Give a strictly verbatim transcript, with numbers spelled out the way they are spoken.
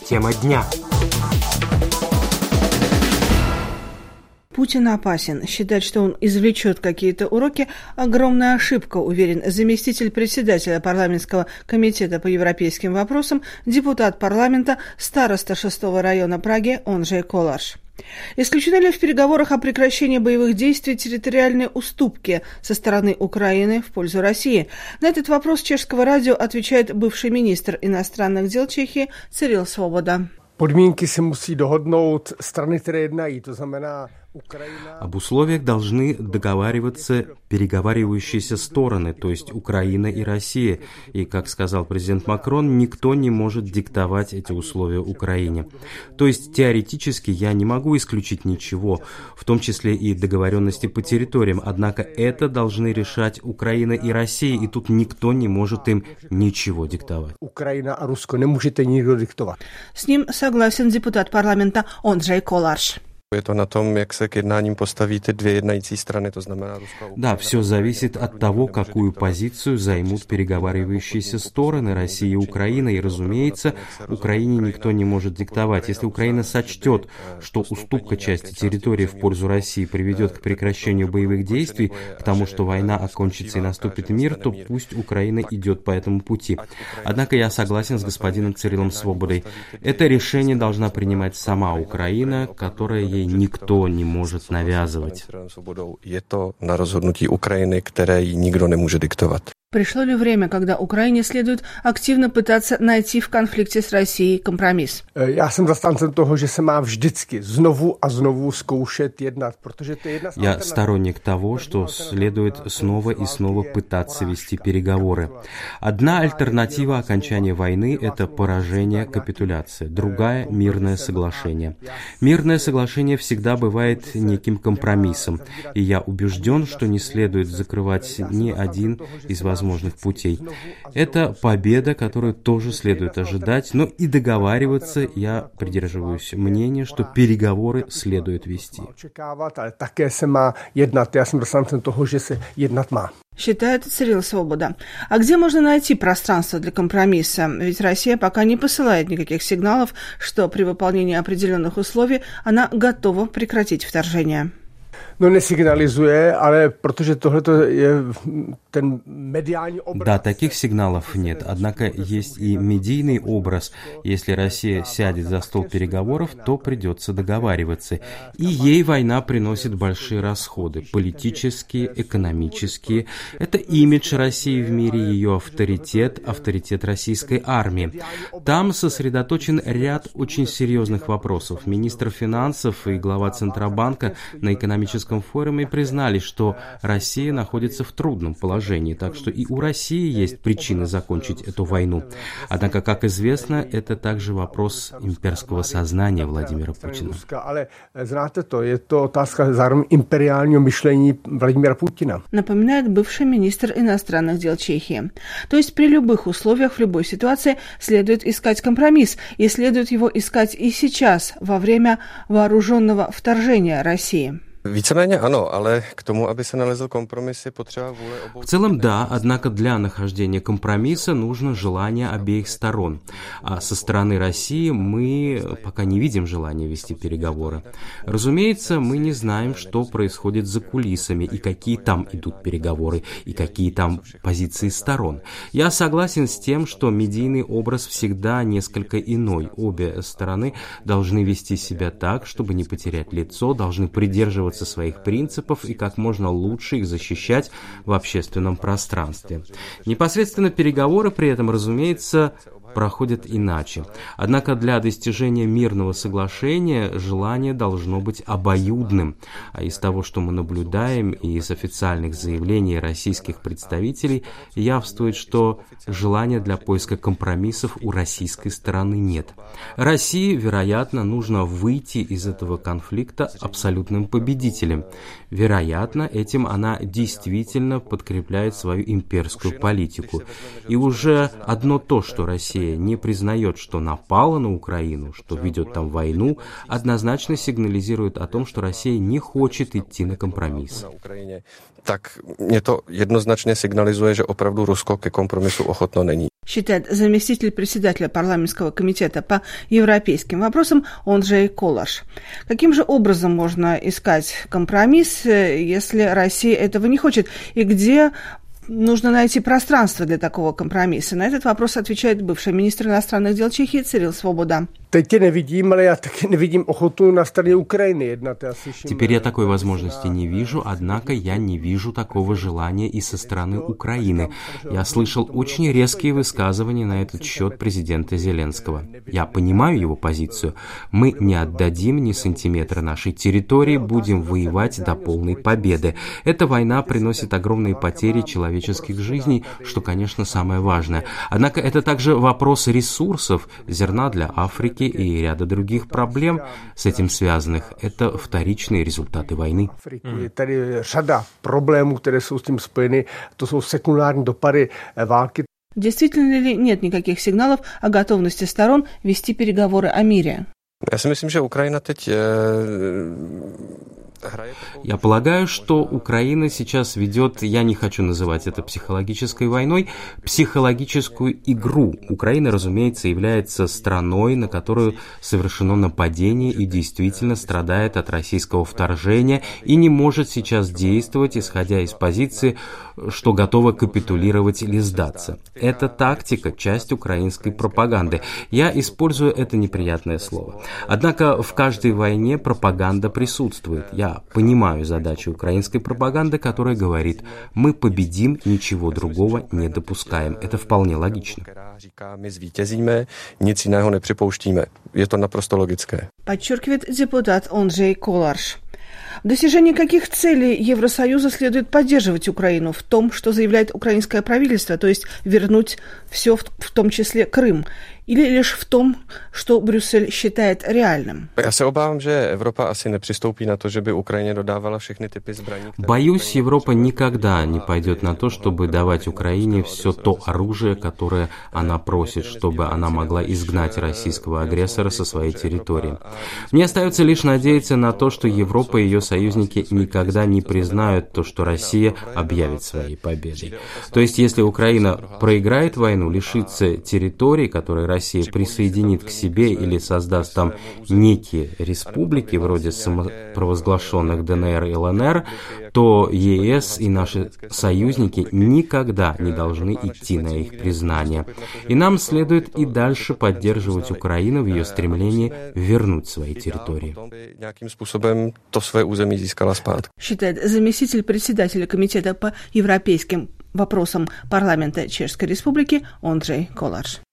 Тема дня. Путин опасен. Считать, что он извлечет какие-то уроки – огромная ошибка, уверен заместитель председателя парламентского комитета по европейским вопросам, депутат парламента, староста шестого района Праги Ondřej Kolář. Исключены ли в переговорах о прекращении боевых действий территориальные уступки со стороны Украины в пользу России? На этот вопрос чешского радио отвечает бывший министр иностранных дел Чехии Cyril Svoboda. Podmínky se musí dohodnout strany, které jednají, to znamená Украина. Об условиях должны договариваться переговаривающиеся стороны, то есть Украина и Россия. И, как сказал президент Макрон, никто не может диктовать эти условия Украине. То есть теоретически я не могу исключить ничего, в том числе и договоренности по территориям, однако это должны решать Украина и Россия, и тут никто не может им ничего диктовать. Украина и Русско не можете никто диктовать. С ним согласен депутат парламента Ondřej Kolář. Je to na tom, jak se k jednáním postaví ty dvě jednající strany, to znamená Rusko a Ukraina. Да, все зависит от того, какую позицию займут переговаривающиеся стороны России и Украина, и, разумеется, Украине никто не может диктовать. Если Украина сочтет, что уступка части территории в пользу России приведет к прекращению боевых действий, к тому, что война окончится и наступит мир, то пусть Украина идет по этому пути. Однако я согласен с господином Цирилом Свободой. Это решение должна принимать сама Украина, которая ей никто не может навязывать. Je to na rozhodnutí Ukrajiny, které jí nikdo nemůže diktovat. Пришло ли время, когда Украине следует активно пытаться найти в конфликте с Россией компромисс? Já jsem zastáncem toho, že se má vždycky znovu a znovu zkoušet jednat, protože to je jedna z Я сторонник того, что следует снова и снова пытаться вести переговоры. Одна альтернатива окончания войны – это поражение, капитуляция. Другая – мирное соглашение. Мирное соглашение всегда бывает неким компромиссом, и я убежден, что не следует закрывать ни один из возможных путей. Это победа, которую тоже следует ожидать, но и договариваться я придерживаюсь мнения, что переговоры следует вести. Считает Cyril Svoboda. А где можно найти пространство для компромисса? Ведь Россия пока не посылает никаких сигналов, что при выполнении определенных условий она готова прекратить вторжение. No nesignalizuje, ale protože tohleto je ten mediální obraz. Да, таких сигналов нет, однако есть и медийный образ. Если Россия сядет за стол переговоров, то придется договариваться. И ей война приносит большие расходы, политические, экономические. Это имидж России в мире, ее авторитет, авторитет российской армии. Там сосредоточен ряд очень серьезных вопросов. Министр финансов и глава Центробанка на экономическом форуме признали, что Россия находится в трудном положении, так что и у России есть причины закончить эту войну. Однако, как известно, это также вопрос имперского сознания Владимира Путина. Напоминает бывший министр иностранных дел Чехии. То есть при любых условиях, в любой ситуации следует искать компромисс, и следует его искать и сейчас, во время вооруженного вторжения России. Víceméně ano, ale k tomu, aby se nalezl kompromis, je potřeba vůle obou. В целом да, однако для нахождения компромисса нужно желание обеих сторон. А со стороны России мы пока не видим желания вести переговоры. Разумеется, мы не знаем, что происходит за кулисами, и какие там идут переговоры, и какие там позиции сторон. Я согласен с тем, что медийный образ всегда несколько иной. Обе стороны должны вести себя так, чтобы не потерять лицо, должны придерживаться своих принципов и как можно лучше их защищать в общественном пространстве. Непосредственно переговоры при этом, разумеется, проходят иначе. Однако для достижения мирного соглашения желание должно быть обоюдным. А из того, что мы наблюдаем, и из официальных заявлений российских представителей, явствует, что желания для поиска компромиссов у российской стороны нет. России, вероятно, нужно выйти из этого конфликта абсолютным победителем. Вероятно, этим она действительно подкрепляет свою имперскую политику. И уже одно то, что Россия не признает, что напала на Украину, что ведет там войну, однозначно сигнализирует о том, что Россия не хочет идти на компромисс. Tak mě to jednoznačně signalizuje, že opravdu Rusko ke kompromisu ochotno není. считает заместитель председателя парламентского комитета по европейским вопросам Онджей Колаш. Каким же образом можно искать компромисс, если Россия этого не хочет? И где нужно найти пространство для такого компромисса? На этот вопрос отвечает бывший министр иностранных дел Чехии Цирил Свобода. Teď nevidím, ale já taky nevidím ochotu na straně Ukrajiny jednat. Теперь я такой возможности не вижу, однако я не вижу такого желания и со стороны Украины. Я слышал очень резкие высказывания на этот счет президента Зеленского. Я понимаю его позицию. Мы не отдадим ни сантиметра нашей территории, будем воевать до полной победы. Эта война приносит огромные потери человеческих жизней, что, конечно, самое важное. Однако это также вопрос ресурсов, зерна для Африки и ряда других проблем с этим связанных. Это вторичные результаты войны. Tady řada problémů, které jsou s tím spojeny, to jsou sekundární dopady války. Действительно ли нет никаких сигналов о готовности сторон вести переговоры о мире? Já si myslím, že Ukrajina teď Я полагаю, что Украина сейчас ведет, я не хочу называть это психологической войной, психологическую игру. Украина, разумеется, является страной, на которую совершено нападение и действительно страдает от российского вторжения и не может сейчас действовать, исходя из позиции, что готова капитулировать или сдаться. Это тактика, часть украинской пропаганды. Я использую это неприятное слово. Однако в каждой войне пропаганда присутствует. Я понимаю задачу украинской пропаганды, которая говорит: мы победим, ничего другого не допускаем. Это вполне логично. Мы zvítězíme, nic jiného nepřipouštíme. Je to naprosto logické. Подчеркивает депутат Онджей Колаш. В достижении каких целей Евросоюза следует поддерживать Украину в том, что заявляет украинское правительство, то есть вернуть все, в том числе Крым, или лишь в том, что Брюссель считает реальным? Я se obávám, že Evropa asi nepřistoupí na to, že by Ukrajině dodávala všechny typy zbraní. Боюсь, Европа никогда не пойдет на то, чтобы давать Украине все то оружие, которое она просит, чтобы она могла изгнать российского агрессора со своей территории. Мне остается лишь надеяться на то, что Европа и ее союзники никогда не признают то, что Россия объявит своей победой. То есть, если Украина проиграет войну, лишится территорий, которые Россия присоединит к себе или создаст там некие республики, вроде самопровозглашенных ДНР и ЛНР, то ЕС и наши союзники никогда не должны идти на их признание. И нам следует и дальше поддерживать Украину в ее стремлении вернуть свои территории. Считает заместитель председателя комитета по европейским вопросам парламента Чешской Республики Онджей Колаш.